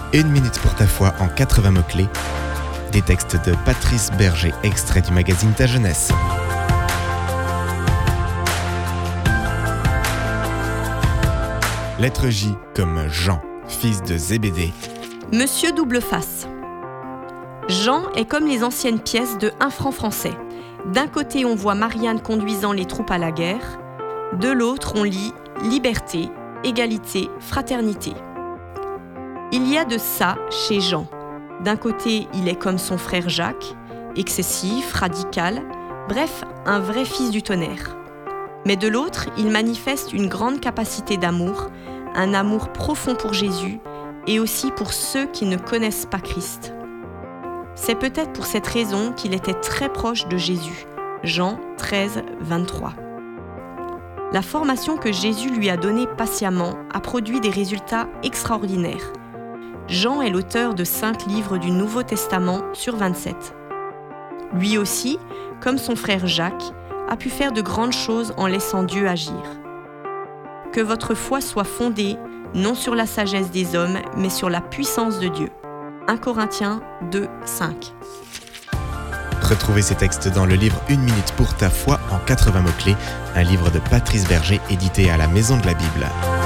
1 minute pour ta foi en 80 mots-clés. Des textes de Patrice Berger, extrait du magazine Ta Jeunesse. Lettre J comme Jean, fils de Zébédée. Monsieur double face. Jean est comme les anciennes pièces de 1 franc français. D'un côté, on voit Marianne conduisant les troupes à la guerre. De l'autre, on lit liberté, égalité, fraternité. Il y a de ça chez Jean. D'un côté, il est comme son frère Jacques, excessif, radical, bref, un vrai fils du tonnerre. Mais de l'autre, il manifeste une grande capacité d'amour, un amour profond pour Jésus et aussi pour ceux qui ne connaissent pas Christ. C'est peut-être pour cette raison qu'il était très proche de Jésus. Jean 13, 23. La formation que Jésus lui a donnée patiemment a produit des résultats extraordinaires. Jean est l'auteur de 5 livres du Nouveau Testament sur 27. Lui aussi, comme son frère Jacques, a pu faire de grandes choses en laissant Dieu agir. Que votre foi soit fondée, non sur la sagesse des hommes, mais sur la puissance de Dieu. 1 Corinthiens 2, 5. Retrouvez ces textes dans le livre 1 minute pour ta foi en 80 mots-clés, un livre de Patrice Berger édité à la Maison de la Bible.